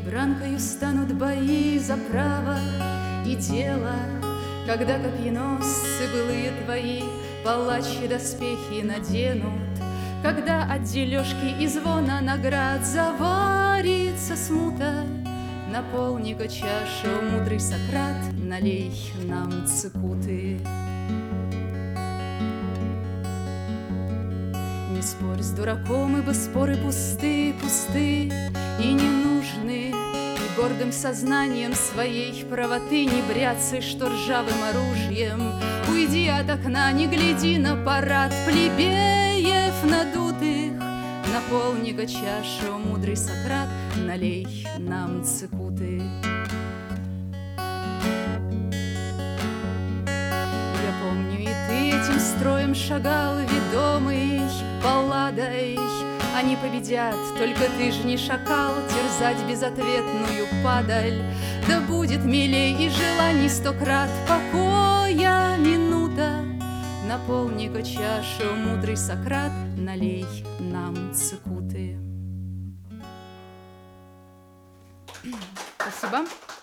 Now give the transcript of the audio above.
Бранкою станут бои за право и дело, когда копьеносцы былые твои палачьи доспехи наденут, когда от дележки и звона наград заварится смута. Наполни-ка чашу, мудрый Сократ, налей нам цикуты. Не спорь с дураком, ибо споры пусты, пусты и не нужны. И гордым сознанием своей правоты не бряцай, что ржавым оружием. Уйди от окна, не гляди на парад плебеев надутых. Наполни-ка чашу, мудрый Сократ, налей нам цикуты. Я помню, и ты этим строем шагал, ведомый балладой. Они победят, только ты ж не шакал, терзать безответную падаль. Да будет милей и желаний 100 крат покоя минута. Наполни-ка чашу, мудрый Сократ, налей нам цикуты. Спасибо.